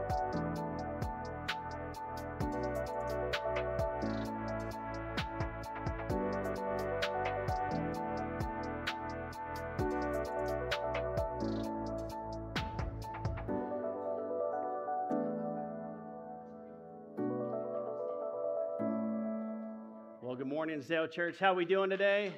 Well, good morning, Zale Church. How are we doing today?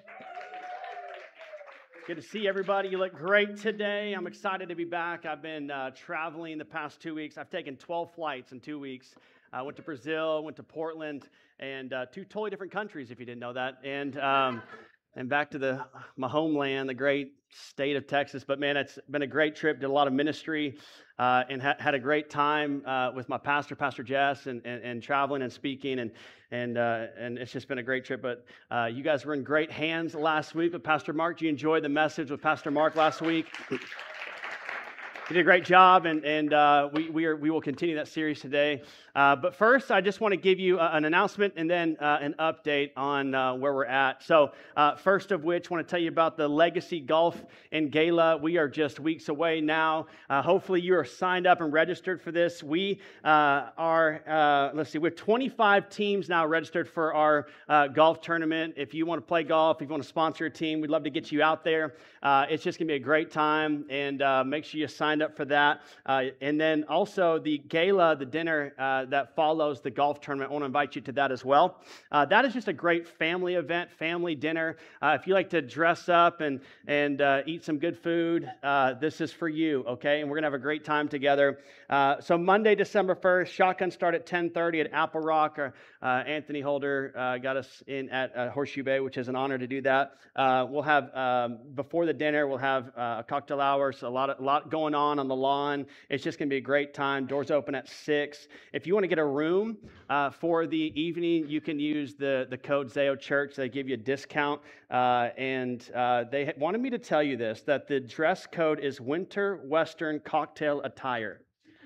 Good to see everybody. You look great today. I'm excited to be back. I've been traveling the past 2 weeks. I've taken 12 flights in 2 weeks. I went to Brazil, went to Portland, and two totally different countries, if you didn't know that. And back to my homeland, the great state of Texas. But man, it's been a great trip. Did a lot of ministry and had a great time with my pastor, Pastor Jess, and traveling and speaking, and it's just been a great trip. But you guys were in great hands last week with Pastor Mark. Did you enjoy the message with Pastor Mark last week? You did a great job, and we will continue that series today. But first, I just want to give you an announcement and then an update on where we're at. So first of which, I want to tell you about the Legacy Golf and Gala. We are just weeks away now. Hopefully, you are signed up and registered for this. We are, we have 25 teams now registered for our golf tournament. If you want to play golf, if you want to sponsor a team, we'd love to get you out there. It's just going to be a great time, and make sure you sign up for that. And then also the gala, the dinner that follows the golf tournament. I want to invite you to that as well. That is just a great family event, family dinner. If you like to dress up and eat some good food, this is for you, okay? And we're going to have a great time together. So Monday, December 1st, shotgun start at 10:30 at Apple Rock. Anthony Holder got us in at Horseshoe Bay, which is an honor to do that. We'll have, before the dinner, we'll have a cocktail hour, so a lot going on the lawn. It's just going to be a great time. Doors open at 6. If you want to get a room for the evening, you can use the code Zao Church. They give you a discount. And they wanted me to tell you this, that the dress code is Winter Western Cocktail Attire.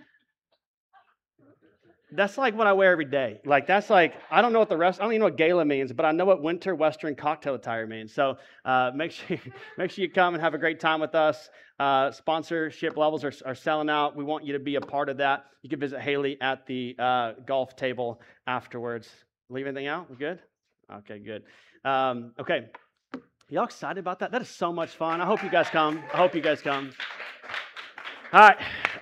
That's like what I wear every day. Like, that's like, I don't know what I don't even know what gala means, but I know what Winter Western Cocktail Attire means. So make sure you come and have a great time with us. Sponsorship levels are selling out. We want you to be a part of that. You can visit Haley at the golf table afterwards. Leave anything out? We good? Okay, good. Okay. Y'all excited about that? That is so much fun. I hope you guys come. All right.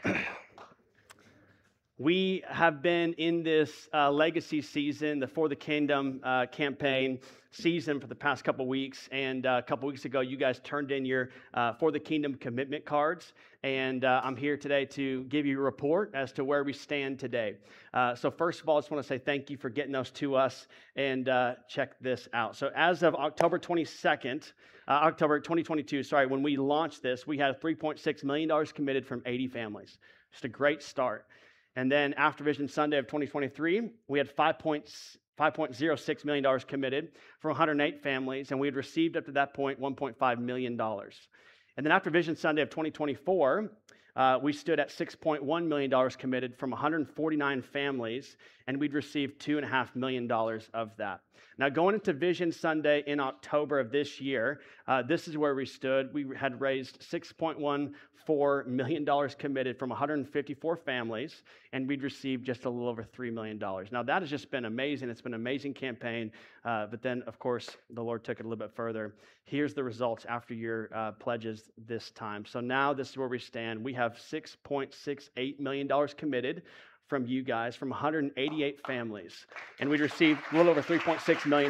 We have been in this legacy season, the For the Kingdom campaign season for the past couple weeks. And a couple weeks ago, you guys turned in your For the Kingdom commitment cards. And I'm here today to give you a report as to where we stand today. So first of all, I just want to say thank you for getting those to us, and check this out. So as of October 22nd, October 2022, when we launched this, we had $3.6 million committed from 80 families. Just a great start. And then after Vision Sunday of 2023, we had $5.06 million committed for 108 families, and we had received up to that point $1.5 million. And then after Vision Sunday of 2024, we stood at $6.1 million committed from 149 families, and we'd received $2.5 million of that. Now, going into Vision Sunday in October of this year, this is where we stood. We had raised $6.14 million committed from 154 families, and we'd received just a little over $3 million. Now, that has just been amazing. It's been an amazing campaign, but then, of course, the Lord took it a little bit further. Here's the results after your pledges this time. So now this is where we stand. We have $6.68 million committed from you guys, from 188 families, and we received a little over $3.6 million.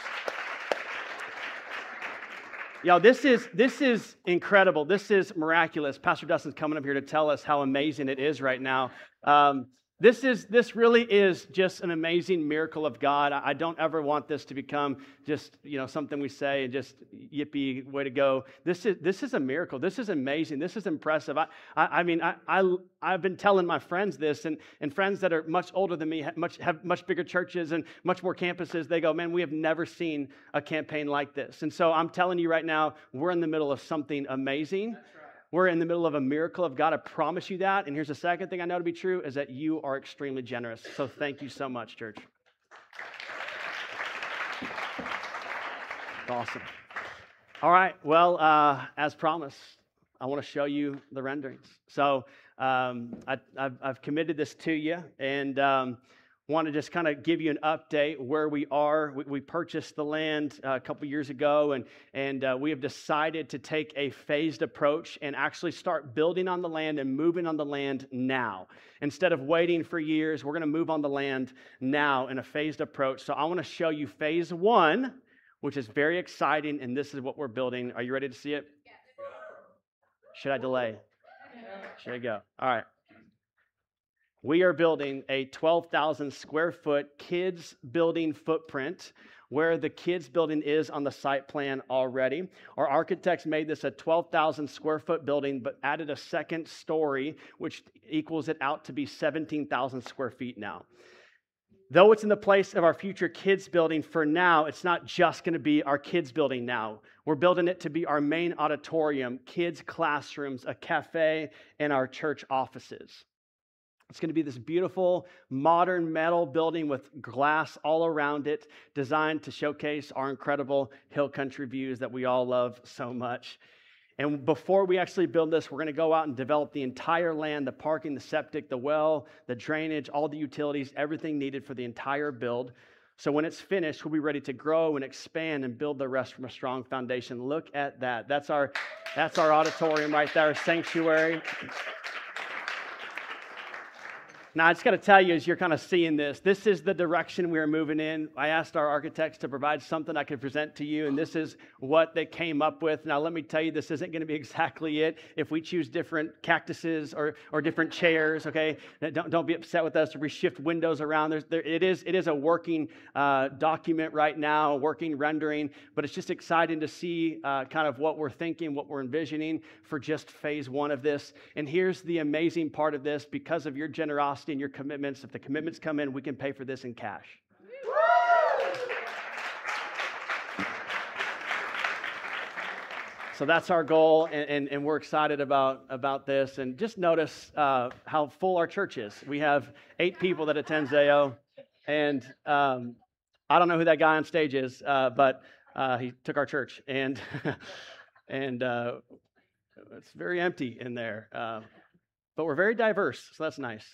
Y'all, this is incredible. This is miraculous. Pastor Dustin's coming up here to tell us how amazing it is right now. This really is just an amazing miracle of God. I don't ever want this to become just, something we say and just yippee, way to go. This is a miracle. This is amazing. This is impressive. I've been telling my friends this, and friends that are much older than me have much bigger churches and much more campuses. They go, man, we have never seen a campaign like this. And so I'm telling you right now, we're in the middle of something amazing. We're in the middle of a miracle of God. I promise you that. And here's the second thing I know to be true is that you are extremely generous. So thank you so much, church. Awesome. All right. Well, as promised, I want to show you the renderings. So I've committed this to you, and want to just kind of give you an update where we are. We purchased the land a couple years ago, and we have decided to take a phased approach and actually start building on the land and moving on the land now. Instead of waiting for years, we're going to move on the land now in a phased approach. So I want to show you phase one, which is very exciting, and this is what we're building. Are you ready to see it? Yes. Should I delay? Should I go? All right. We are building a 12,000 square foot kids building footprint where the kids building is on the site plan already. Our architects made this a 12,000 square foot building, but added a second story, which equals it out to be 17,000 square feet now. Though it's in the place of our future kids building, for now, it's not just going to be our kids building now. We're building it to be our main auditorium, kids classrooms, a cafe, and our church offices. It's going to be this beautiful, modern metal building with glass all around it, designed to showcase our incredible hill country views that we all love so much. And before we actually build this, we're going to go out and develop the entire land, the parking, the septic, the well, the drainage, all the utilities, everything needed for the entire build. So when it's finished, we'll be ready to grow and expand and build the rest from a strong foundation. Look at that. That's our auditorium right there, our sanctuary. Now, I just got to tell you, as you're kind of seeing this is the direction we're moving in. I asked our architects to provide something I could present to you, and this is what they came up with. Now, let me tell you, this isn't going to be exactly it. If we choose different cactuses or different chairs, okay, don't be upset with us if we shift windows around. It is a working document right now, a working rendering, but it's just exciting to see kind of what we're thinking, what we're envisioning for just phase one of this. And here's the amazing part of this: because of your generosity and your commitments, if the commitments come in, we can pay for this in cash. So that's our goal, and we're excited about this. And just notice how full our church is. We have 8 people that attend Zayo, and I don't know who that guy on stage is, but he took our church, and it's very empty in there. But we're very diverse, so that's nice.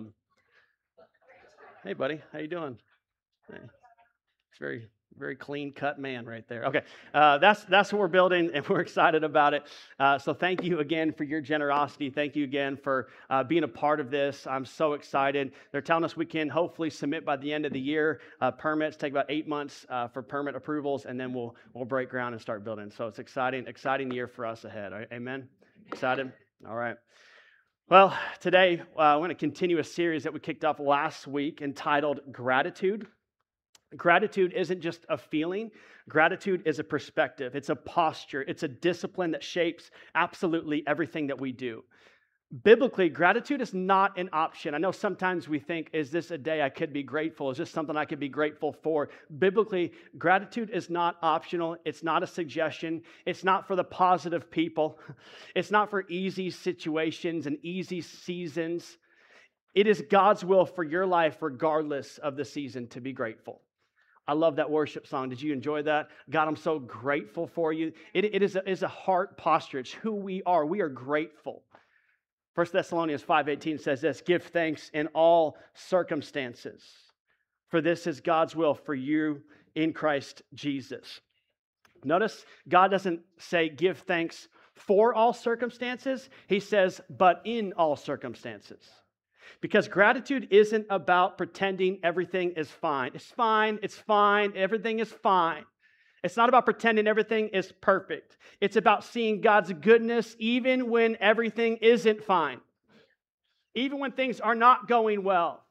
Hey, buddy, how you doing? It's very, very clean-cut man right there. Okay, that's what we're building, and we're excited about it. So thank you again for your generosity. Thank you again for being a part of this. I'm so excited. They're telling us we can hopefully submit by the end of the year. Permits take about 8 months for permit approvals, and then we'll break ground and start building. So it's exciting year for us ahead. Amen? Excited? All right. Well, today we're going to continue a series that we kicked off last week entitled Gratitude. Gratitude isn't just a feeling. Gratitude is a perspective. It's a posture. It's a discipline that shapes absolutely everything that we do. Biblically, gratitude is not an option. I know sometimes we think, is this a day I could be grateful? Is this something I could be grateful for? Biblically, gratitude is not optional. It's not a suggestion. It's not for the positive people. It's not for easy situations and easy seasons. It is God's will for your life, regardless of the season, to be grateful. I love that worship song. Did you enjoy that? God, I'm so grateful for you. It is a heart posture. It's who we are. We are grateful. 1 Thessalonians 5:18 says this: give thanks in all circumstances, for this is God's will for you in Christ Jesus. Notice God doesn't say give thanks for all circumstances. He says, but in all circumstances. Because gratitude isn't about pretending everything is fine. It's fine, everything is fine. It's not about pretending everything is perfect. It's about seeing God's goodness even when everything isn't fine. Even when things are not going well.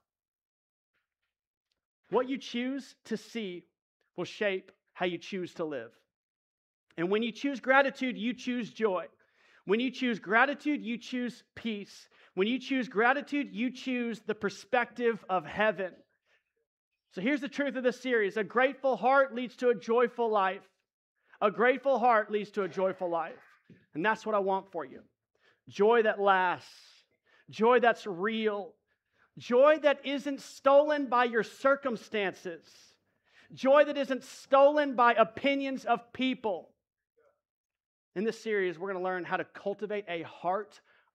What you choose to see will shape how you choose to live. And when you choose gratitude, you choose joy. When you choose gratitude, you choose peace. When you choose gratitude, you choose the perspective of heaven. So here's the truth of this series. A grateful heart leads to a joyful life. A grateful heart leads to a joyful life. And that's what I want for you. Joy that lasts. Joy that's real. Joy that isn't stolen by your circumstances. Joy that isn't stolen by opinions of people. In this series, we're going to learn how to cultivate a heart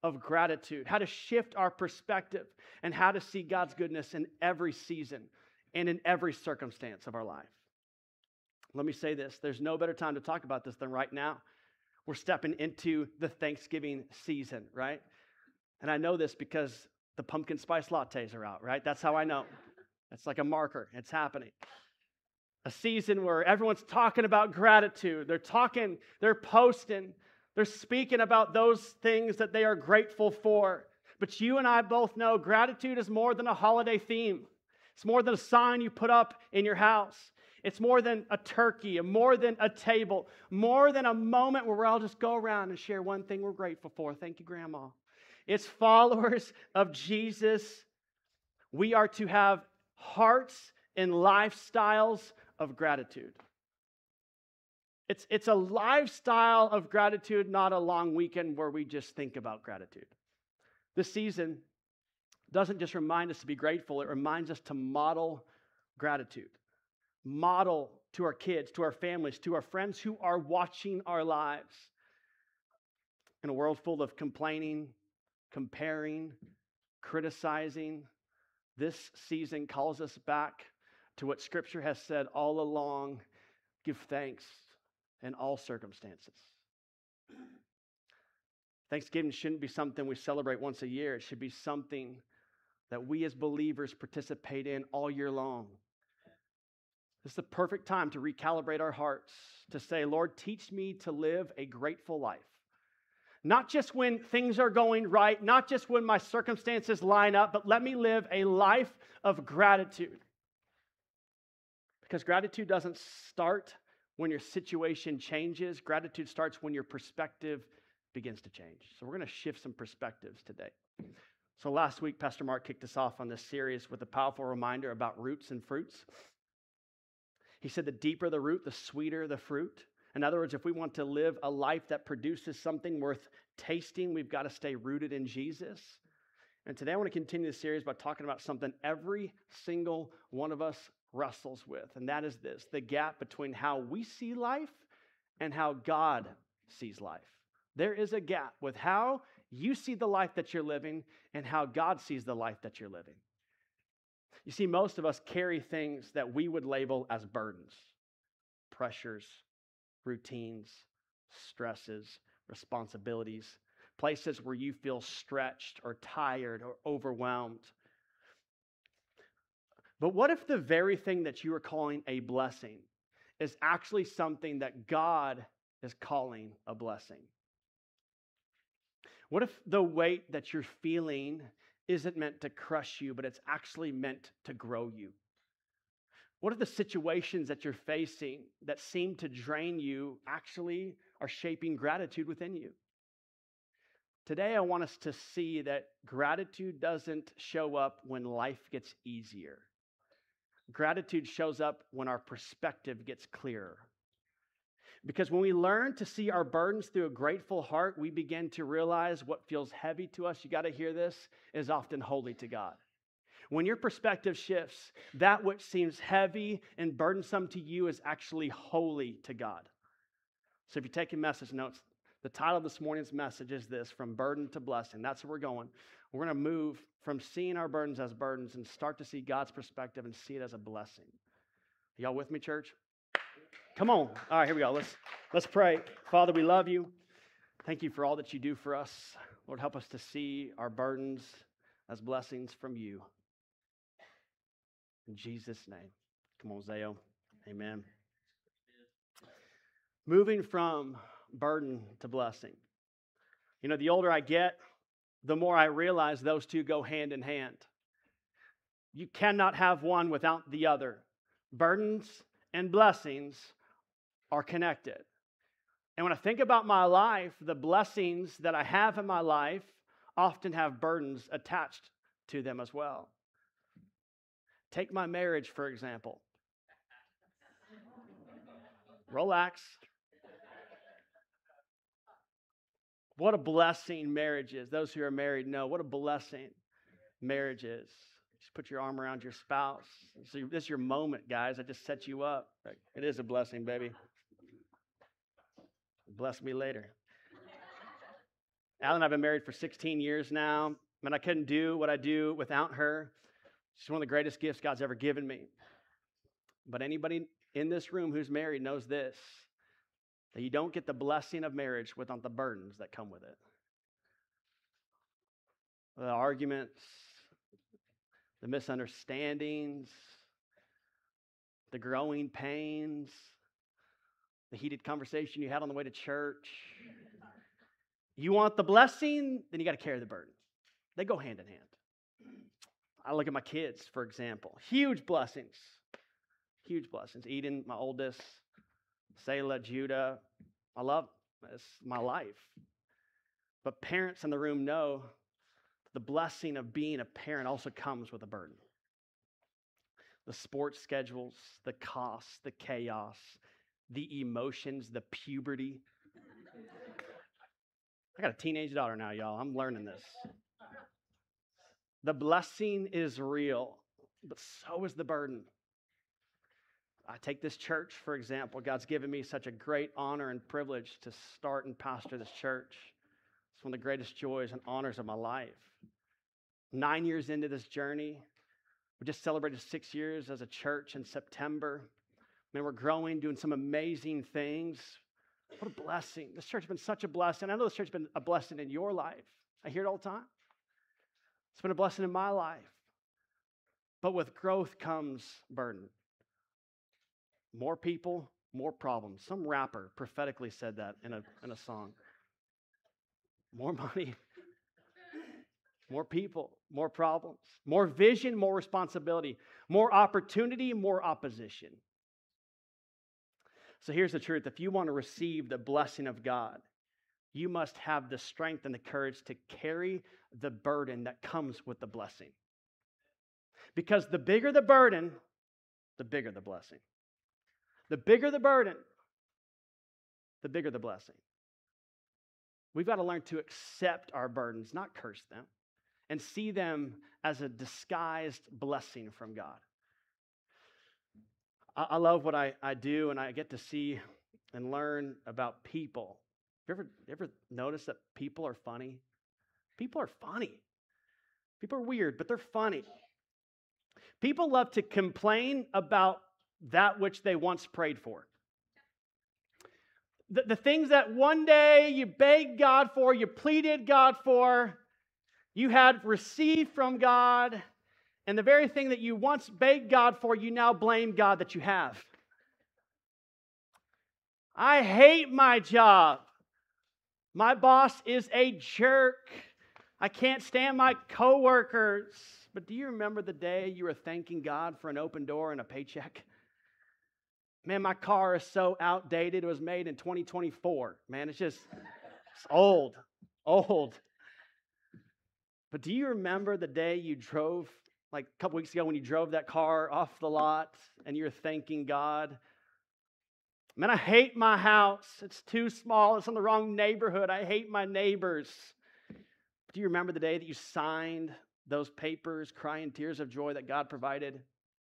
of gratitude, how to shift our perspective, and how to see God's goodness in every season and in every circumstance of our life. Let me say this, there's no better time to talk about this than right now. We're stepping into the Thanksgiving season, right? And I know this because the pumpkin spice lattes are out, right? That's how I know. It's like a marker. It's happening. A season where everyone's talking about gratitude. They're talking, they're posting, they're speaking about those things that they are grateful for. But you and I both know gratitude is more than a holiday theme. It's more than a sign you put up in your house. It's more than a turkey, more than a table, more than a moment where we'll all just go around and share one thing we're grateful for. Thank you, Grandma. It's followers of Jesus. We are to have hearts and lifestyles of gratitude. It's a lifestyle of gratitude, not a long weekend where we just think about gratitude. This season doesn't just remind us to be grateful, it reminds us to model gratitude. Model to our kids, to our families, to our friends who are watching our lives. In a world full of complaining, comparing, criticizing, this season calls us back to what Scripture has said all along: give thanks in all circumstances. Thanksgiving shouldn't be something we celebrate once a year. It should be something that we as believers participate in all year long. This is the perfect time to recalibrate our hearts, to say, Lord, teach me to live a grateful life. Not just when things are going right, not just when my circumstances line up, but let me live a life of gratitude. Because gratitude doesn't start when your situation changes. Gratitude starts when your perspective begins to change. So we're going to shift some perspectives today. So last week, Pastor Mark kicked us off on this series with a powerful reminder about roots and fruits. He said the deeper the root, the sweeter the fruit. In other words, if we want to live a life that produces something worth tasting, we've got to stay rooted in Jesus. And today I want to continue the series by talking about something every single one of us wrestles with, and that is this: the gap between how we see life and how God sees life. There is a gap with how you see the life that you're living and how God sees the life that you're living. You see, most of us carry things that we would label as burdens, pressures, routines, stresses, responsibilities, places where you feel stretched or tired or overwhelmed. But what if the very thing that you are calling a blessing is actually something that God is calling a blessing? What if the weight that you're feeling isn't meant to crush you, but it's actually meant to grow you? What if the situations that you're facing that seem to drain you actually are shaping gratitude within you? Today, I want us to see that gratitude doesn't show up when life gets easier. Gratitude shows up when our perspective gets clearer. Because when we learn to see our burdens through a grateful heart, we begin to realize what feels heavy to us, you got to hear this, is often holy to God. When your perspective shifts, that which seems heavy and burdensome to you is actually holy to God. So if you're taking message notes, the title of this morning's message is this: From Burden to Blessing. That's where we're going. We're going to move from seeing our burdens as burdens and start to see God's perspective and see it as a blessing. Y'all with me, church? Come on. All right, here we go. Let's pray. Father, we love you. Thank you for all that you do for us. Lord, help us to see our burdens as blessings from you. In Jesus' name. Come on, Zayo. Amen. Moving from burden to blessing. You know, the older I get, the more I realize those two go hand in hand. You cannot have one without the other. Burdens and blessings are connected. And when I think about my life, the blessings that I have in my life often have burdens attached to them as well. Take my marriage, for example. Relax. What a blessing marriage is. Those who are married know what a blessing marriage is. Just put your arm around your spouse. So this is your moment, guys. I just set you up. It is a blessing, baby. Bless me later. Allie and I have been married for 16 years now. Man, I couldn't do what I do without her. She's one of the greatest gifts God's ever given me. But anybody in this room who's married knows this, that you don't get the blessing of marriage without the burdens that come with it. The arguments, the misunderstandings, the growing pains, the heated conversation you had on the way to church. You want the blessing, then you got to carry the burden. They go hand in hand. I look at my kids, for example. Huge blessings. Huge blessings. Eden, my oldest, Selah, Judah. I love them. It's my life. But parents in the room know the blessing of being a parent also comes with a burden. The sports schedules, the costs, the chaos, the emotions, the puberty. I got a teenage daughter now, y'all. I'm learning this. The blessing is real, but so is the burden. I take this church, for example. God's given me such a great honor and privilege to start and pastor this church. It's one of the greatest joys and honors of my life. 9 years into this journey, we just celebrated 6 years as a church in September. Man, we're growing, doing some amazing things. What a blessing. This church has been such a blessing. I know this church has been a blessing in your life. I hear it all the time. It's been a blessing in my life. But with growth comes burden. More people, more problems. Some rapper prophetically said that in a song. More money, more people, more problems, more vision, more responsibility, more opportunity, more opposition. So here's the truth. If you want to receive the blessing of God, you must have the strength and the courage to carry the burden that comes with the blessing. Because the bigger the burden, the bigger the blessing. The bigger the burden, the bigger the blessing. We've got to learn to accept our burdens, not curse them, and see them as a disguised blessing from God. I love what I do, and I get to see and learn about people. You ever notice that people are funny? People are funny. People are weird, but they're funny. People love to complain about that which they once prayed for. The things that one day you begged God for, you pleaded God for, you had received from God, and the very thing that you once begged God for, you now blame God that you have. I hate my job. My boss is a jerk. I can't stand my coworkers. But do you remember the day you were thanking God for an open door and a paycheck? Man, my car is so outdated. It was made in 2024. Man, it's old. But do you remember the day you drove, like a couple weeks ago when you drove that car off the lot and you're thanking God? Man, I hate my house. It's too small. It's in the wrong neighborhood. I hate my neighbors. Do you remember the day that you signed those papers, crying tears of joy that God provided?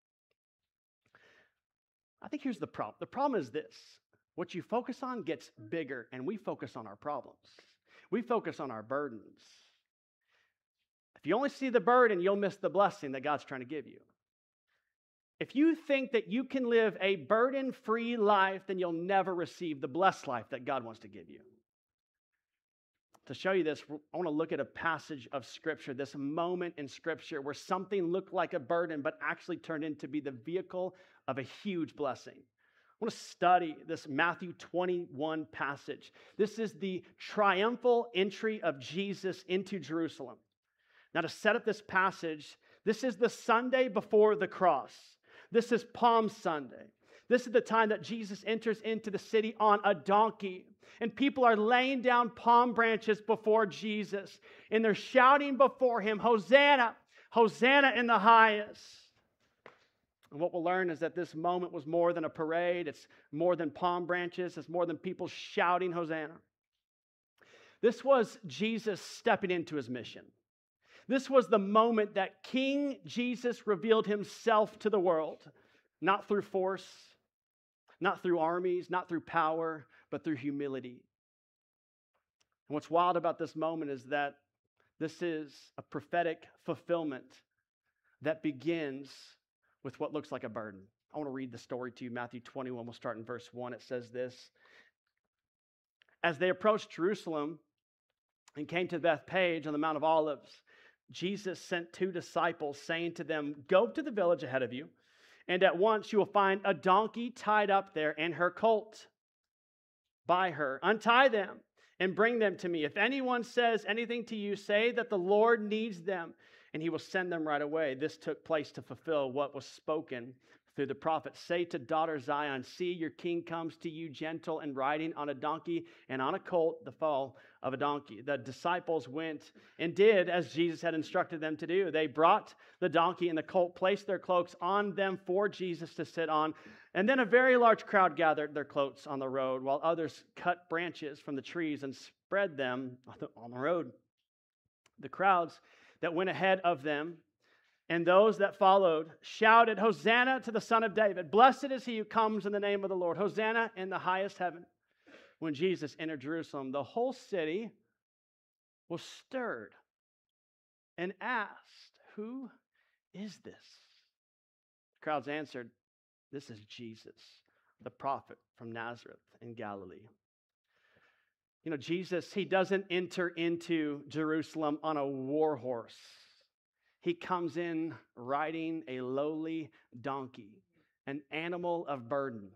I think here's the problem. The problem is this. What you focus on gets bigger, and we focus on our problems. We focus on our burdens. If you only see the burden, you'll miss the blessing that God's trying to give you. If you think that you can live a burden-free life, then you'll never receive the blessed life that God wants to give you. To show you this, I want to look at a passage of Scripture, this moment in Scripture where something looked like a burden but actually turned into be the vehicle of a huge blessing. I want to study this Matthew 21 passage. This is the triumphal entry of Jesus into Jerusalem. Now, to set up this passage, this is the Sunday before the cross. This is Palm Sunday. This is the time that Jesus enters into the city on a donkey. And people are laying down palm branches before Jesus. And they're shouting before him, Hosanna, Hosanna in the highest. And what we'll learn is that this moment was more than a parade. It's more than palm branches. It's more than people shouting Hosanna. This was Jesus stepping into his mission. This was the moment that King Jesus revealed himself to the world. Not through force, not through armies, not through power, but through humility. And what's wild about this moment is that this is a prophetic fulfillment that begins with what looks like a burden. I want to read the story to you. Matthew 21, we'll start in verse 1. It says this: As they approached Jerusalem and came to Bethphage on the Mount of Olives, Jesus sent 2 disciples, saying to them, "Go to the village ahead of you, and at once you will find a donkey tied up there and her colt by her. Untie them and bring them to me. If anyone says anything to you, say that the Lord needs them, and he will send them right away." This took place to fulfill what was spoken through the prophet. "Say to daughter Zion, see, your king comes to you gentle and riding on a donkey and on a colt, the foal of a donkey." The disciples went and did as Jesus had instructed them to do. They brought the donkey and the colt, placed their cloaks on them for Jesus to sit on, and then a very large crowd gathered their cloaks on the road, while others cut branches from the trees and spread them on the road. The crowds that went ahead of them and those that followed shouted, "Hosanna to the Son of David. Blessed is he who comes in the name of the Lord. Hosanna in the highest heaven." When Jesus entered Jerusalem, the whole city was stirred and asked, "Who is this?" The crowds answered, "This is Jesus, the prophet from Nazareth in Galilee." You know, Jesus, he doesn't enter into Jerusalem on a war horse. He comes in riding a lowly donkey, an animal of burden.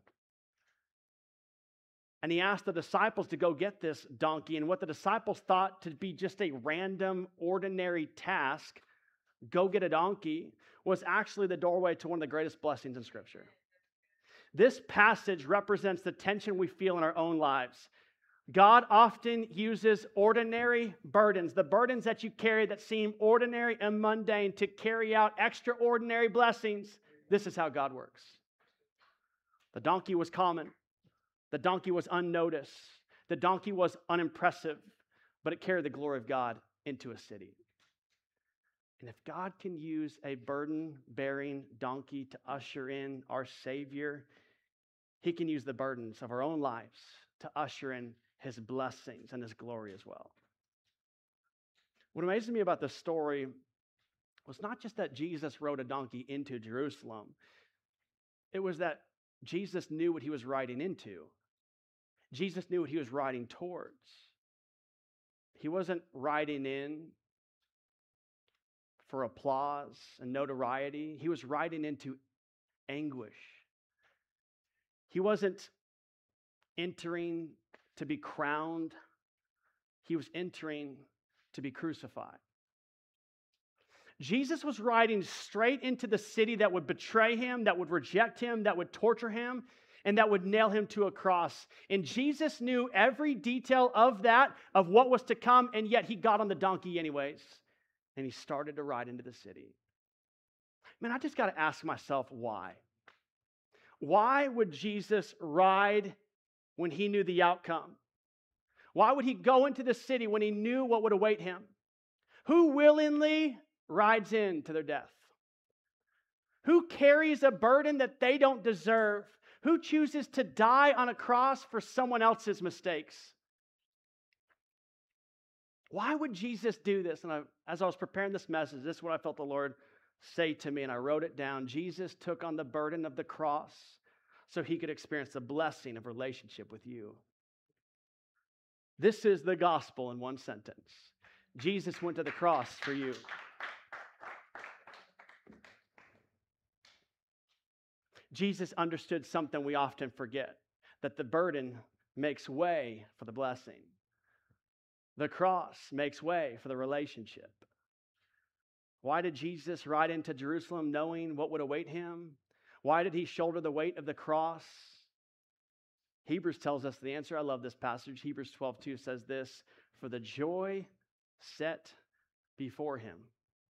And he asked the disciples to go get this donkey, and what the disciples thought to be just a random, ordinary task, go get a donkey, was actually the doorway to one of the greatest blessings in Scripture. This passage represents the tension we feel in our own lives. God often uses ordinary burdens, the burdens that you carry that seem ordinary and mundane, to carry out extraordinary blessings. This is how God works. The donkey was common. The donkey was unnoticed. The donkey was unimpressive, but it carried the glory of God into a city. And if God can use a burden-bearing donkey to usher in our Savior, he can use the burdens of our own lives to usher in his blessings and his glory as well. What amazes me about this story was not just that Jesus rode a donkey into Jerusalem. It was that Jesus knew what he was riding into. Jesus knew what he was riding towards. He wasn't riding in for applause and notoriety. He was riding into anguish. He wasn't entering to be crowned. He was entering to be crucified. Jesus was riding straight into the city that would betray him, that would reject him, that would torture him, and that would nail him to a cross. And Jesus knew every detail of that, of what was to come, and yet he got on the donkey anyways, and he started to ride into the city. Man, I just got to ask myself why. Why would Jesus ride when he knew the outcome? Why would he go into the city when he knew what would await him? Who willingly rides into their death? Who carries a burden that they don't deserve? Who chooses to die on a cross for someone else's mistakes? Why would Jesus do this? And as I was preparing this message, this is what I felt the Lord say to me, and I wrote it down. Jesus took on the burden of the cross so he could experience the blessing of relationship with you. This is the gospel in one sentence. Jesus went to the cross for you. Jesus understood something we often forget, that the burden makes way for the blessing. The cross makes way for the relationship. Why did Jesus ride into Jerusalem knowing what would await him? Why did he shoulder the weight of the cross? Hebrews tells us the answer. I love this passage. Hebrews 12:2 says this, "For the joy set before him."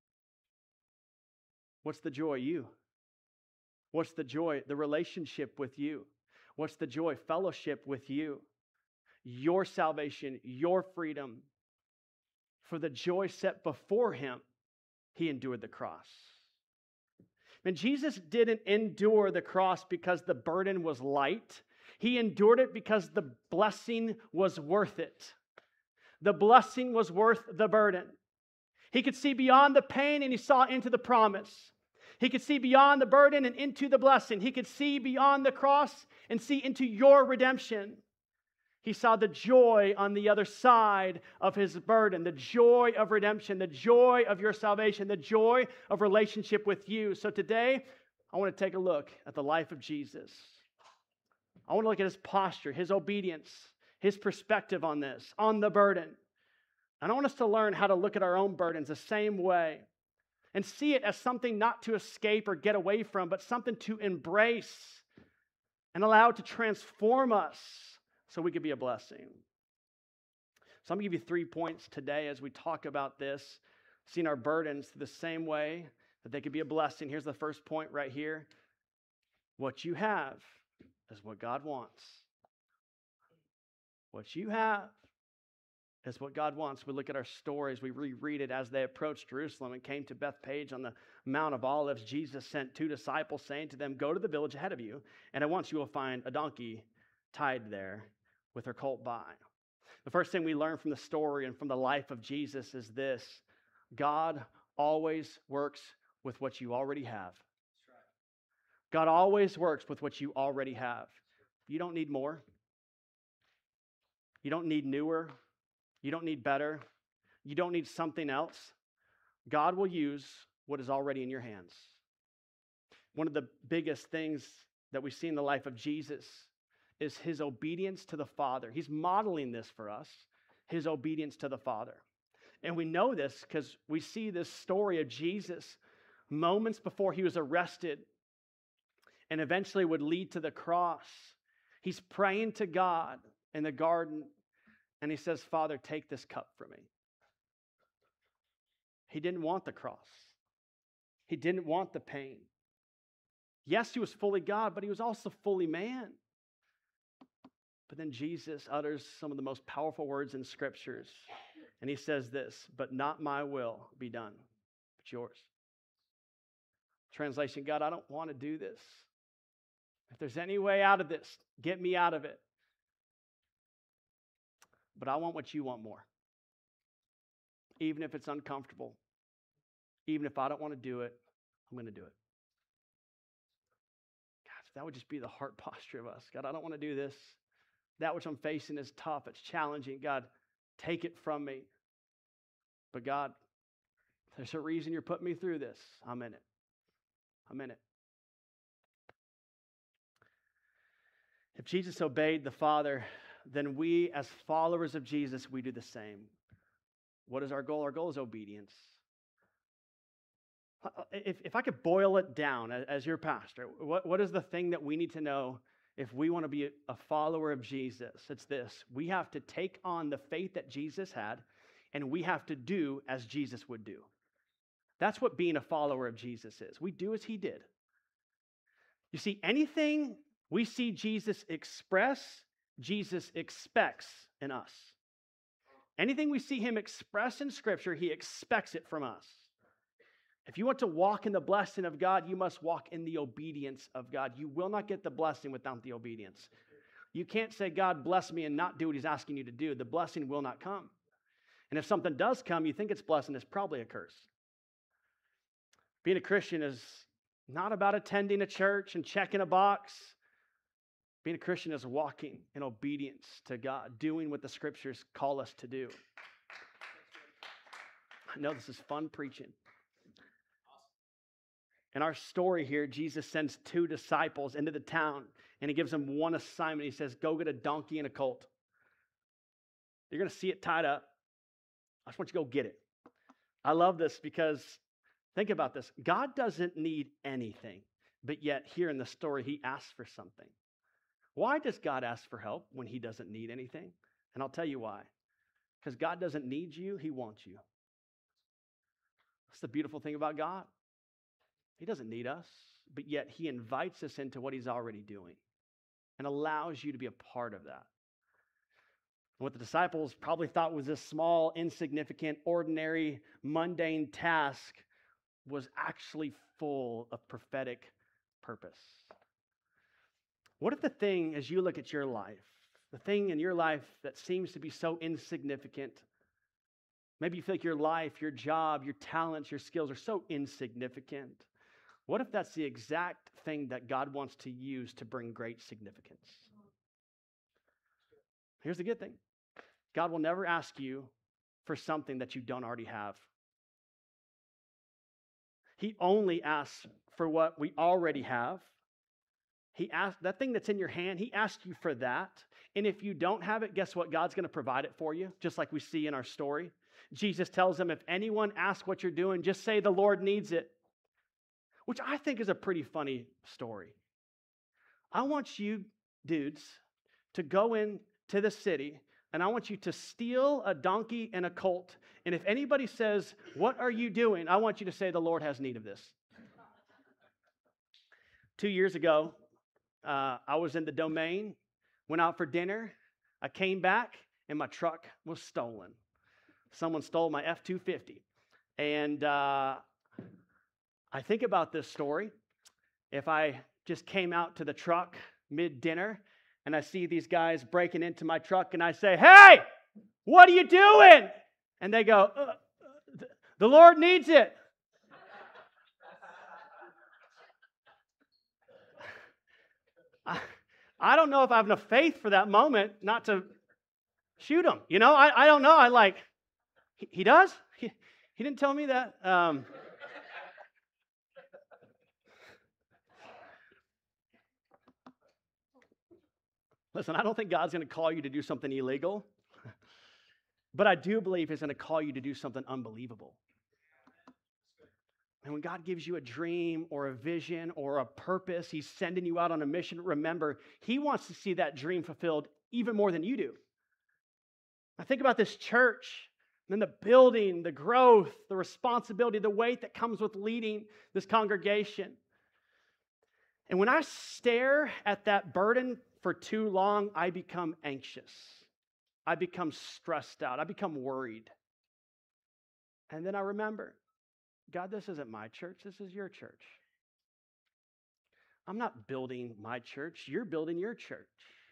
What's the joy? You. What's the joy? The relationship with you. What's the joy? Fellowship with you. Your salvation, your freedom. For the joy set before him, he endured the cross. And Jesus didn't endure the cross because the burden was light. He endured it because the blessing was worth it. The blessing was worth the burden. He could see beyond the pain and he saw into the promise. He could see beyond the burden and into the blessing. He could see beyond the cross and see into your redemption. He saw the joy on the other side of his burden, the joy of redemption, the joy of your salvation, the joy of relationship with you. So today, I want to take a look at the life of Jesus. I want to look at his posture, his obedience, his perspective on this, on the burden. And I want us to learn how to look at our own burdens the same way and see it as something not to escape or get away from, but something to embrace and allow it to transform us so we could be a blessing. So I'm going to give you 3 points today as we talk about this, seeing our burdens the same way that they could be a blessing. Here's the first point right here. What you have is what God wants. What you have is what God wants. We look at our stories, we reread it as they approached Jerusalem and came to Bethpage on the Mount of Olives. Jesus sent 2 disciples, saying to them, "Go to the village ahead of you, and at once you will find a donkey tied there with her colt by." The first thing we learn from the story and from the life of Jesus is this: God always works with what you already have. God always works with what you already have. You don't need more. You don't need newer. You don't need better. You don't need something else. God will use what is already in your hands. One of the biggest things that we see in the life of Jesus is his obedience to the Father. He's modeling this for us, his obedience to the Father. And we know this because we see this story of Jesus moments before he was arrested and eventually would lead to the cross. He's praying to God in the garden, and he says, "Father, take this cup from me." He didn't want the cross. He didn't want the pain. Yes, he was fully God, but he was also fully man. But then Jesus utters some of the most powerful words in scriptures, and he says this: "But not my will be done, but yours." Translation: God, I don't want to do this. If there's any way out of this, get me out of it. But I want what you want more. Even if it's uncomfortable, even if I don't want to do it, I'm going to do it. God, if that would just be the heart posture of us. God, I don't want to do this. That which I'm facing is tough. It's challenging. God, take it from me. But God, there's a reason you're putting me through this. I'm in it. I'm in it. If Jesus obeyed the Father, then we as followers of Jesus, we do the same. What is our goal? Our goal is obedience. If I could boil it down as your pastor, what is the thing that we need to know if we want to be a follower of Jesus? It's this: we have to take on the faith that Jesus had, and we have to do as Jesus would do. That's what being a follower of Jesus is. We do as he did. You see, anything we see Jesus express, Jesus expects in us. Anything we see him express in Scripture, he expects it from us. If you want to walk in the blessing of God, you must walk in the obedience of God. You will not get the blessing without the obedience. You can't say, "God bless me," and not do what he's asking you to do. The blessing will not come. And if something does come, you think it's blessing, it's probably a curse. Being a Christian is not about attending a church and checking a box. Being a Christian is walking in obedience to God, doing what the Scriptures call us to do. I know this is fun preaching. In our story here, Jesus sends 2 disciples into the town, and he gives them one assignment. He says, "Go get a donkey and a colt. You're going to see it tied up. I just want you to go get it." I love this because think about this. God doesn't need anything, but yet here in the story, he asks for something. Why does God ask for help when he doesn't need anything? And I'll tell you why. Because God doesn't need you, he wants you. That's the beautiful thing about God. He doesn't need us, but yet he invites us into what he's already doing and allows you to be a part of that. And what the disciples probably thought was this small, insignificant, ordinary, mundane task was actually full of prophetic purpose. What if the thing, as you look at your life, The thing in your life that seems to be so insignificant. Maybe you feel like your life, your job, your talents, your skills are so insignificant. What if that's the exact thing that God wants to use to bring great significance? Here's the good thing. God will never ask you for something that you don't already have. He only asks for what we already have. He asks that thing that's in your hand, he asks you for that. And if you don't have it, guess what? God's going to provide it for you, just like we see in our story. Jesus tells them, if anyone asks what you're doing, just say the Lord needs it, which I think is a pretty funny story. I want you dudes to go into the city, and I want you to steal a donkey and a colt. And if anybody says, what are you doing? I want you to say, the Lord has need of this. 2 years ago, I was in the Domain, went out for dinner. I came back, and my truck was stolen. Someone stole my F-250. And I think about this story. If I just came out to the truck mid-dinner, and I see these guys breaking into my truck, and I say, hey, what are you doing? And they go, the Lord needs it. I don't know if I have enough faith for that moment not to shoot him. You know, I don't know. I like, he does? He didn't tell me that. Listen, I don't think God's going to call you to do something illegal, but I do believe He's going to call you to do something unbelievable. And when God gives you a dream or a vision or a purpose, He's sending you out on a mission, remember, He wants to see that dream fulfilled even more than you do. I think about this church, and then the building, the growth, the responsibility, the weight that comes with leading this congregation. And when I stare at that burden for too long, I become anxious. I become stressed out. I become worried. And then I remember, God, this isn't my church. This is your church. I'm not building my church. You're building your church.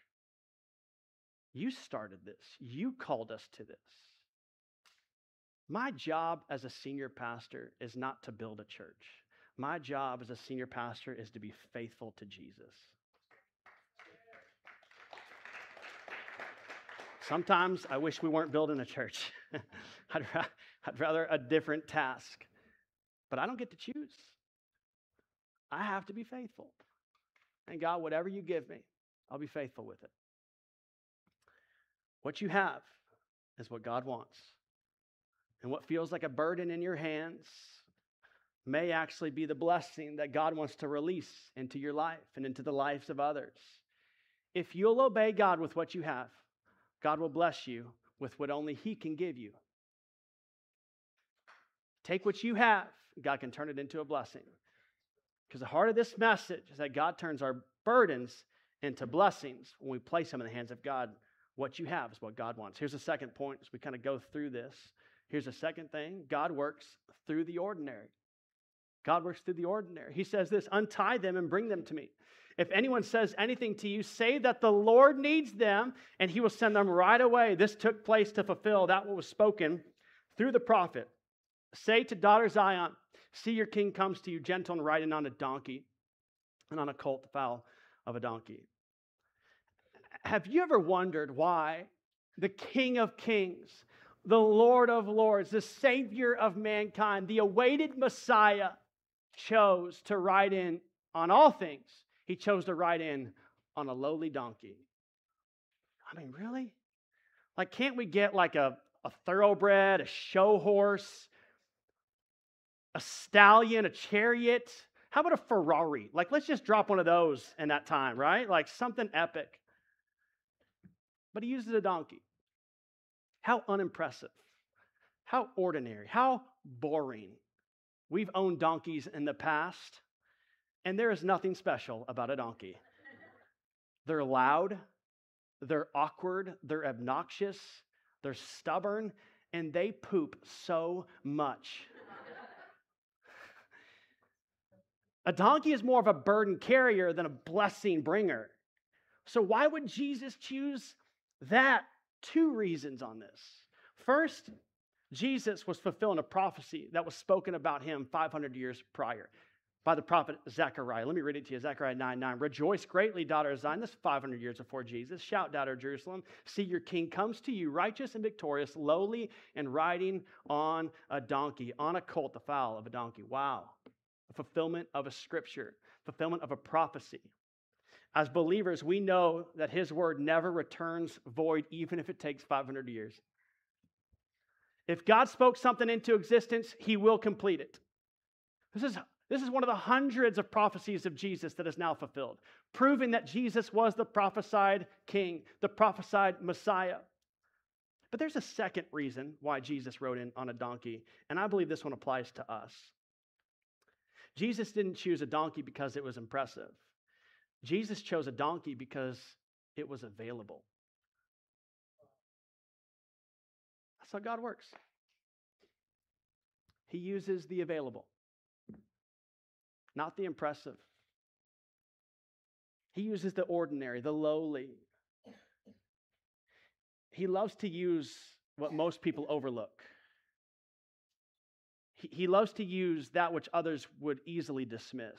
You started this. You called us to this. My job as a senior pastor is not to build a church. My job as a senior pastor is to be faithful to Jesus. Sometimes I wish we weren't building a church. I'd rather a different task. But I don't get to choose. I have to be faithful. And God, whatever you give me, I'll be faithful with it. What you have is what God wants. And what feels like a burden in your hands may actually be the blessing that God wants to release into your life and into the lives of others. If you'll obey God with what you have, God will bless you with what only He can give you. Take what you have, God can turn it into a blessing. Because the heart of this message is that God turns our burdens into blessings when we place them in the hands of God. What you have is what God wants. Here's the second point as we kind of go through this. Here's the second thing. God works through the ordinary. God works through the ordinary. He says this, untie them and bring them to me. If anyone says anything to you, say that the Lord needs them, and He will send them right away. This took place to fulfill that what was spoken through the prophet. Say to daughter Zion, see your king comes to you, gentle and riding on a donkey, and on a colt, the foal of a donkey. Have you ever wondered why the King of Kings, the Lord of Lords, the Savior of mankind, the awaited Messiah, chose to ride in on all things? He chose to ride in on a lowly donkey. I mean, really? Like, can't we get like a thoroughbred, a show horse, a stallion, a chariot? How about a Ferrari? Like, let's just drop one of those in that time, right? Like something epic. But He uses a donkey. How unimpressive. How ordinary. How boring. We've owned donkeys in the past, and there is nothing special about a donkey. They're loud, they're awkward, they're obnoxious, they're stubborn, and they poop so much. A donkey is more of a burden carrier than a blessing bringer. So why would Jesus choose That, two reasons on this. First, Jesus was fulfilling a prophecy that was spoken about him 500 years prior by the prophet Zechariah. Let me read it to you. Zechariah 9:9. Rejoice greatly, daughter of Zion. This is 500 years before Jesus. Shout, daughter of Jerusalem. See, your king comes to you, righteous and victorious, lowly and riding on a donkey, on a colt, the foal of a donkey. Wow. A fulfillment of a scripture, fulfillment of a prophecy. As believers, we know that his word never returns void, even if it takes 500 years. If God spoke something into existence, he will complete it. This is one of the hundreds of prophecies of Jesus that is now fulfilled, proving that Jesus was the prophesied king, the prophesied Messiah. But there's a second reason why Jesus rode in on a donkey, and I believe this one applies to us. Jesus didn't choose a donkey because it was impressive. Jesus chose a donkey because it was available. That's how God works. He uses the available, not the impressive. He uses the ordinary, the lowly. He loves to use what most people overlook. He loves to use that which others would easily dismiss.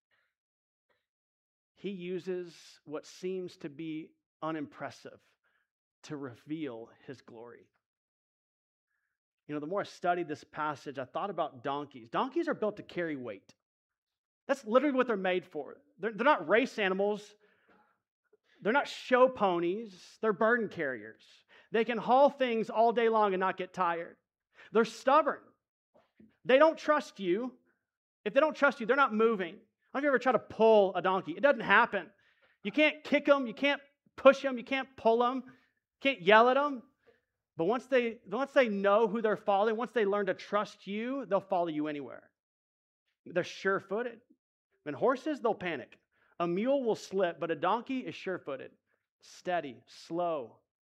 He uses what seems to be unimpressive to reveal his glory. You know, the more I studied this passage, I thought about donkeys. Donkeys are built to carry weight. That's literally what they're made for. They're not race animals. They're not show ponies. They're burden carriers. They can haul things all day long and not get tired. They're stubborn. They don't trust you. If they don't trust you, they're not moving. Have you ever tried to pull a donkey? It doesn't happen. You can't kick them. You can't push them. You can't pull them. You can't yell at them. But once they know who they're following, once they learn to trust you, they'll follow you anywhere. They're sure-footed. And horses, they'll panic. A mule will slip, but a donkey is sure-footed, steady, slow.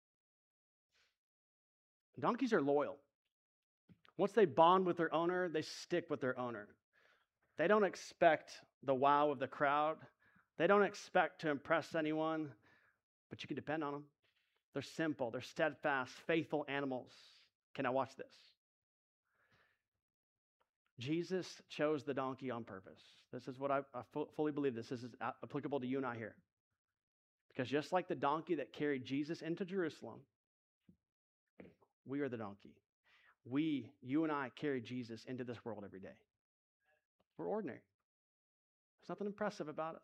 Donkeys are loyal. Once they bond with their owner, they stick with their owner. They don't expect the wow of the crowd. They don't expect to impress anyone, but you can depend on them. They're simple. They're steadfast, faithful animals. Can I watch this? Jesus chose the donkey on purpose. This is what I fully believe. This is applicable to you and I here. Because just like the donkey that carried Jesus into Jerusalem, we are the donkey. You and I, carry Jesus into this world every day. We're ordinary. There's nothing impressive about us.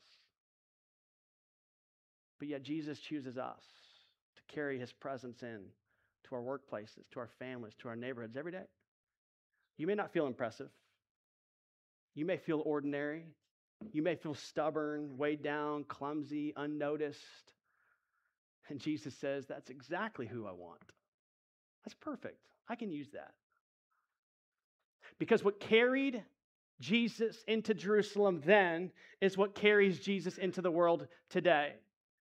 But yet Jesus chooses us to carry his presence in to our workplaces, to our families, to our neighborhoods every day. You may not feel impressive. You may feel ordinary. You may feel stubborn, weighed down, clumsy, unnoticed. And Jesus says, that's exactly who I want. That's perfect. I can use that. Because what carried Jesus into Jerusalem then is what carries Jesus into the world today.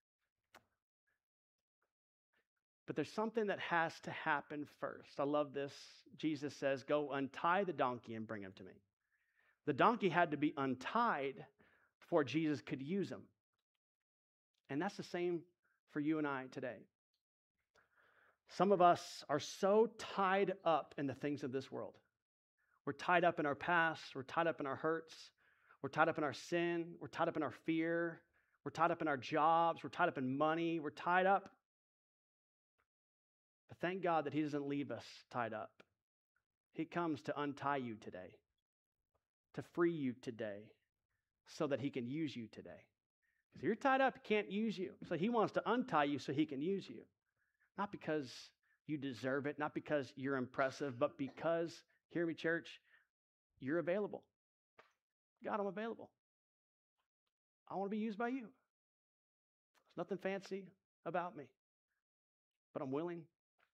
But there's something that has to happen first. I love this. Jesus says, go untie the donkey and bring him to me. The donkey had to be untied before Jesus could use him. And that's the same for you and I today. Some of us are so tied up in the things of this world. We're tied up in our past. We're tied up in our hurts. We're tied up in our sin. We're tied up in our fear. We're tied up in our jobs. We're tied up in money. We're tied up. But thank God that he doesn't leave us tied up. He comes to untie you today, to free you today, so that he can use you today. Because you're tied up, he can't use you. So he wants to untie you so he can use you. Not because you deserve it, not because you're impressive, but because, hear me, church, you're available. God, I'm available. I want to be used by you. There's nothing fancy about me, but I'm willing.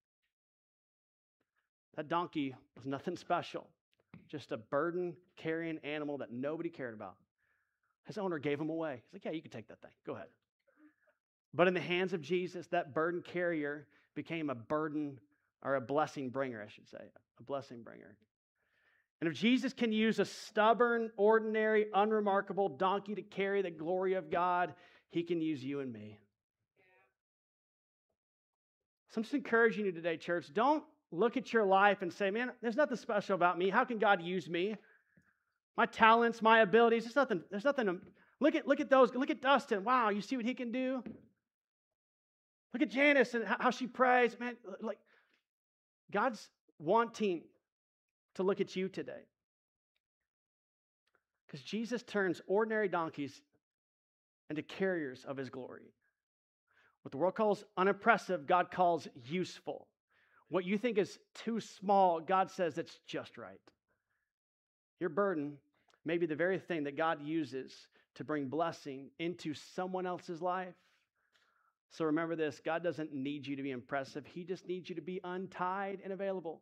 That donkey was nothing special, just a burden-carrying animal that nobody cared about. His owner gave him away. He's like, yeah, you can take that thing. Go ahead. But in the hands of Jesus, that burden carrier became a burden, or a blessing bringer, I should say, a blessing bringer. And if Jesus can use a stubborn, ordinary, unremarkable donkey to carry the glory of God, he can use you and me. I'm just encouraging you today, church. Don't look at your life and say, man, there's nothing special about me. How can God use me? My talents, my abilities, there's nothing. Look at those. Look at Dustin. Wow, you see what he can do? Look at Janice and how she prays. Man, like God's wanting to look at you today. Because Jesus turns ordinary donkeys into carriers of his glory. What the world calls unimpressive, God calls useful. What you think is too small, God says it's just right. Your burden may be the very thing that God uses to bring blessing into someone else's life. So remember this, God doesn't need you to be impressive. He just needs you to be untied and available.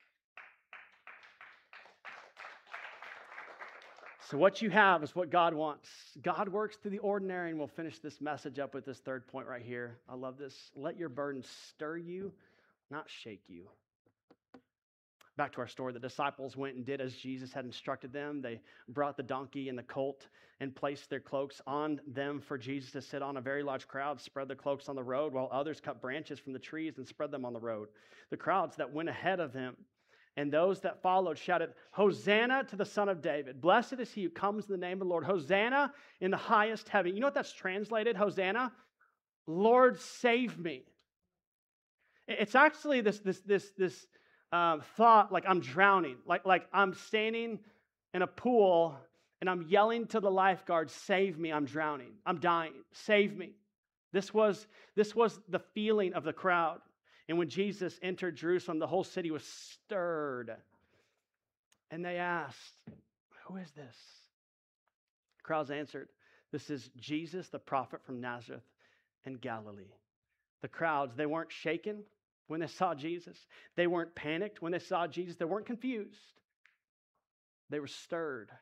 So what you have is what God wants. God works through the ordinary, and we'll finish this message up with this third point right here. I love this. Let your burden stir you, not shake you. Back to our story, the disciples went and did as Jesus had instructed them. They brought the donkey and the colt and placed their cloaks on them for Jesus to sit on. A very large crowd spread the cloaks on the road, while others cut branches from the trees and spread them on the road. The crowds that went ahead of him and those that followed shouted, Hosanna to the Son of David. Blessed is he who comes in the name of the Lord. Hosanna in the highest heaven. You know what that's translated? Hosanna? Lord, save me. It's actually this thought like I'm drowning, like I'm standing in a pool and I'm yelling to the lifeguard, save me, I'm drowning, I'm dying, save me. This was the feeling of the crowd. And when Jesus entered Jerusalem, the whole city was stirred. And they asked, who is this? The crowds answered, this is Jesus, the prophet from Nazareth in Galilee. The crowds, they weren't shaken when they saw Jesus. They weren't panicked when they saw Jesus. They weren't confused. They were stirred.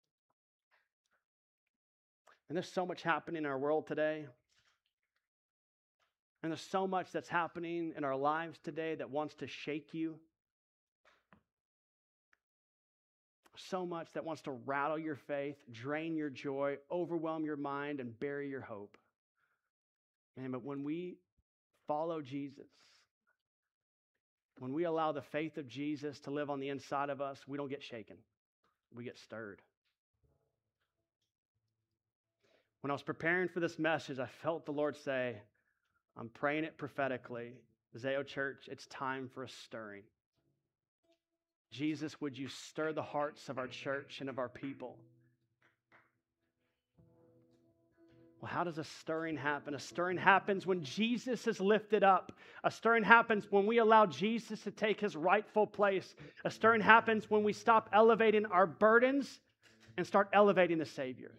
And there's so much happening in our world today. And there's so much that's happening in our lives today that wants to shake you. So much that wants to rattle your faith, drain your joy, overwhelm your mind, and bury your hope. Man, but when we follow Jesus, when we allow the faith of Jesus to live on the inside of us, we don't get shaken. We get stirred. When I was preparing for this message, I felt the Lord say, I'm praying it prophetically. Zeo Church, it's time for a stirring. Jesus, would you stir the hearts of our church and of our people? Well, how does a stirring happen? A stirring happens when Jesus is lifted up. A stirring happens when we allow Jesus to take his rightful place. A stirring happens when we stop elevating our burdens and start elevating the Savior.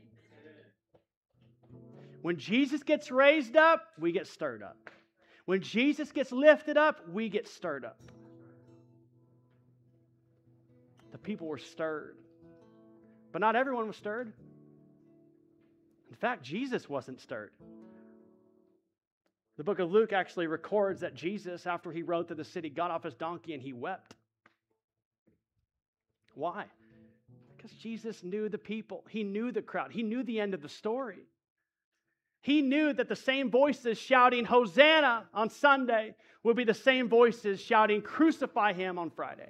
When Jesus gets raised up, we get stirred up. When Jesus gets lifted up, we get stirred up. The people were stirred. But not everyone was stirred. In fact, Jesus wasn't stirred. The book of Luke actually records that Jesus, after he rode through the city, got off his donkey and he wept. Why? Because Jesus knew the people. He knew the crowd. He knew the end of the story. He knew that the same voices shouting Hosanna on Sunday would be the same voices shouting crucify him on Friday.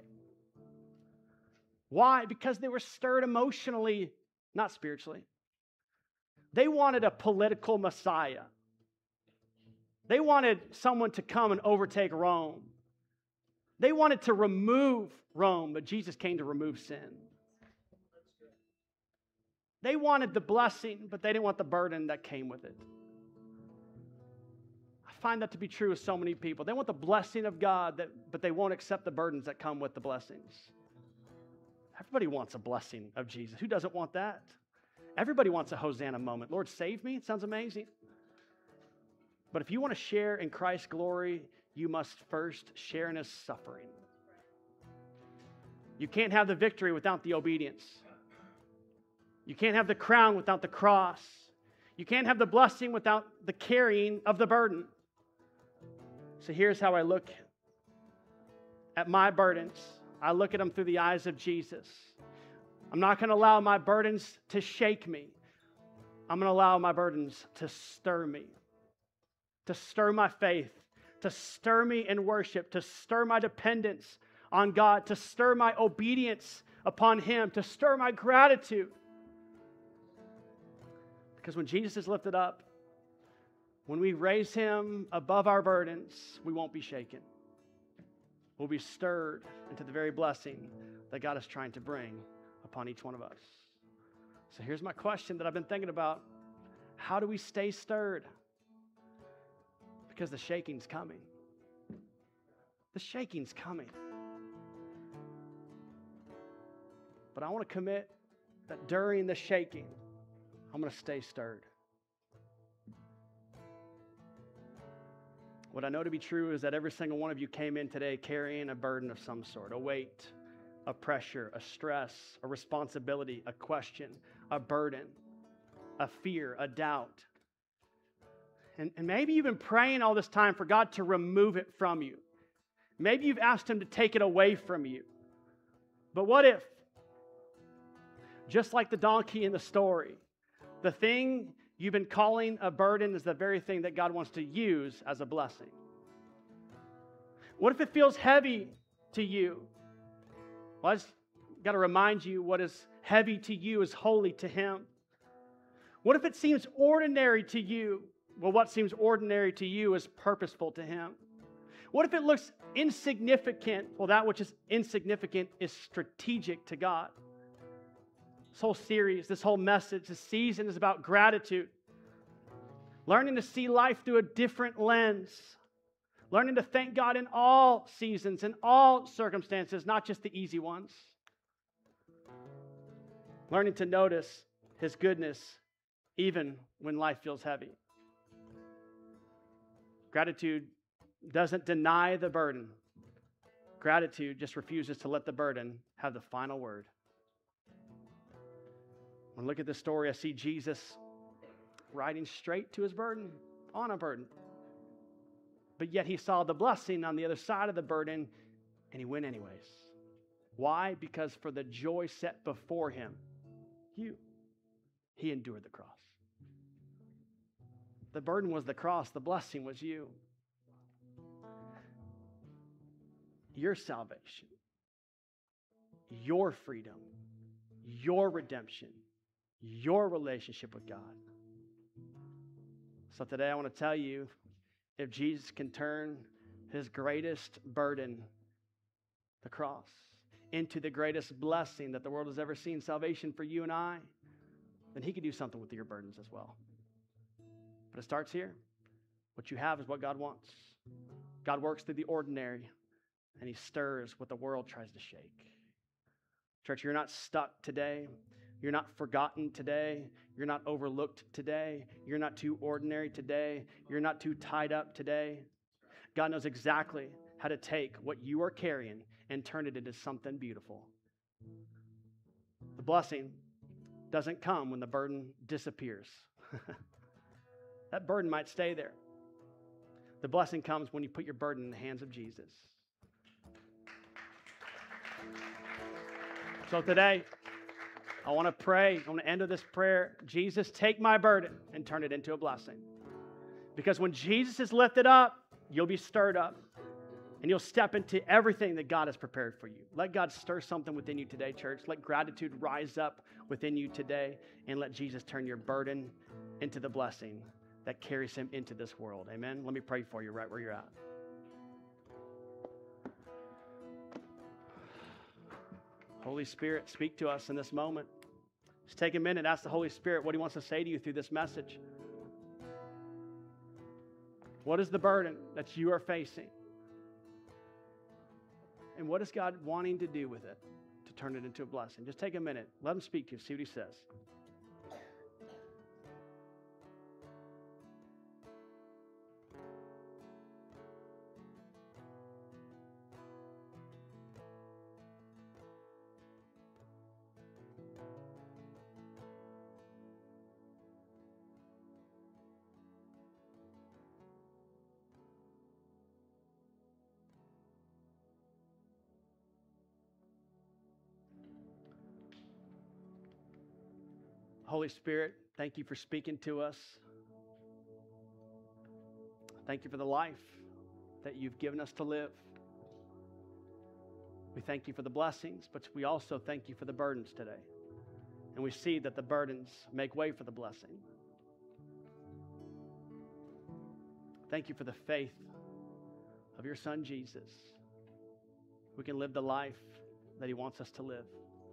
Why? Because they were stirred emotionally, not spiritually. They wanted a political Messiah. They wanted someone to come and overtake Rome. They wanted to remove Rome, but Jesus came to remove sin. They wanted the blessing, but they didn't want the burden that came with it. I find that to be true with so many people. They want the blessing of God, but they won't accept the burdens that come with the blessings. Everybody wants a blessing of Jesus. Who doesn't want that? Everybody wants a Hosanna moment. Lord, save me. It sounds amazing. But if you want to share in Christ's glory, you must first share in his suffering. You can't have the victory without the obedience. You can't have the crown without the cross. You can't have the blessing without the carrying of the burden. So here's how I look at my burdens. I look at them through the eyes of Jesus. I'm not going to allow my burdens to shake me. I'm going to allow my burdens to stir me, to stir my faith, to stir me in worship, to stir my dependence on God, to stir my obedience upon Him, to stir my gratitude. Because when Jesus is lifted up, when we raise Him above our burdens, we won't be shaken. We'll be stirred into the very blessing that God is trying to bring upon each one of us. So here's my question that I've been thinking about. How do we stay stirred? Because the shaking's coming. The shaking's coming. But I want to commit that during the shaking, I'm going to stay stirred. What I know to be true is that every single one of you came in today carrying a burden of some sort, a weight, a pressure, a stress, a responsibility, a question, a burden, a fear, a doubt. And maybe you've been praying all this time for God to remove it from you. Maybe you've asked Him to take it away from you. But what if, just like the donkey in the story, the thing you've been calling a burden is the very thing that God wants to use as a blessing? What if it feels heavy to you? Well, I just got to remind you, what is heavy to you is holy to Him. What if it seems ordinary to you? Well, what seems ordinary to you is purposeful to Him. What if it looks insignificant? Well, that which is insignificant is strategic to God. This whole series, this whole message, this season is about gratitude. Learning to see life through a different lens. Learning to thank God in all seasons, in all circumstances, not just the easy ones. Learning to notice His goodness even when life feels heavy. Gratitude doesn't deny the burden. Gratitude just refuses to let the burden have the final word. When I look at this story, I see Jesus riding straight to His burden, on a burden. But yet He saw the blessing on the other side of the burden, and He went anyways. Why? Because for the joy set before Him, He endured the cross. The burden was the cross. The blessing was you. Your salvation, your freedom, your redemption, your relationship with God. So today I want to tell you, if Jesus can turn His greatest burden, the cross, into the greatest blessing that the world has ever seen, salvation for you and I, then He can do something with your burdens as well. But it starts here. What you have is what God wants. God works through the ordinary, and He stirs what the world tries to shake. Church, you're not stuck today. You're not forgotten today. You're not overlooked today. You're not too ordinary today. You're not too tied up today. God knows exactly how to take what you are carrying and turn it into something beautiful. The blessing doesn't come when the burden disappears. That burden might stay there. The blessing comes when you put your burden in the hands of Jesus. So today, I want to pray. I want to end with this prayer. Jesus, take my burden and turn it into a blessing. Because when Jesus is lifted up, you'll be stirred up. And you'll step into everything that God has prepared for you. Let God stir something within you today, church. Let gratitude rise up within you today. And let Jesus turn your burden into the blessing that carries Him into this world. Amen? Let me pray for you right where you're at. Holy Spirit, speak to us in this moment. Just take a minute, ask the Holy Spirit what He wants to say to you through this message. What is the burden that you are facing? And what is God wanting to do with it to turn it into a blessing? Just take a minute. Let Him speak to you. See what He says. Holy Spirit, thank you for speaking to us. Thank you for the life that you've given us to live. We thank you for the blessings, but we also thank you for the burdens today. And we see that the burdens make way for the blessing. Thank you for the faith of your Son, Jesus. We can live the life that he wants us to live.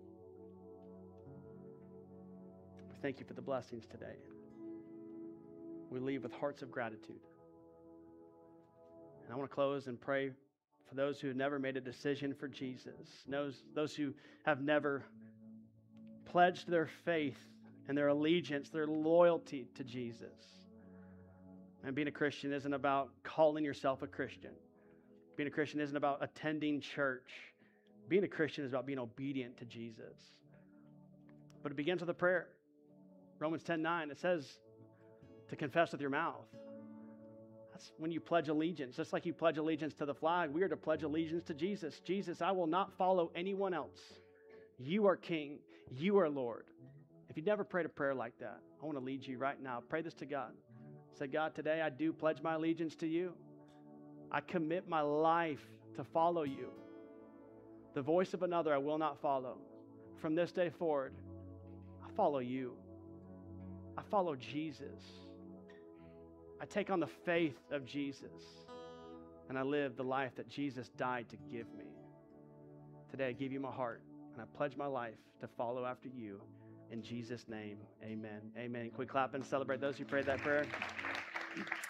We thank you for the blessings today. We leave with hearts of gratitude. And I want to close and pray for those who have never made a decision for Jesus, those who have never pledged their faith and their allegiance, their loyalty to Jesus. And being a Christian isn't about calling yourself a Christian. Being a Christian isn't about attending church. Being a Christian is about being obedient to Jesus. But it begins with a prayer. Romans 10:9, it says to confess with your mouth. That's when you pledge allegiance. Just like you pledge allegiance to the flag, we are to pledge allegiance to Jesus. Jesus, I will not follow anyone else. You are King. You are Lord. If you've never prayed a prayer like that, I want to lead you right now. Pray this to God. Say, God, today I do pledge my allegiance to you. I commit my life to follow you. The voice of another I will not follow. From this day forward, I follow you. I follow Jesus. I take on the faith of Jesus, and I live the life that Jesus died to give me. Today I give you my heart, and I pledge my life to follow after you. In Jesus' name, amen. Amen. Can we clap and celebrate those who prayed that prayer?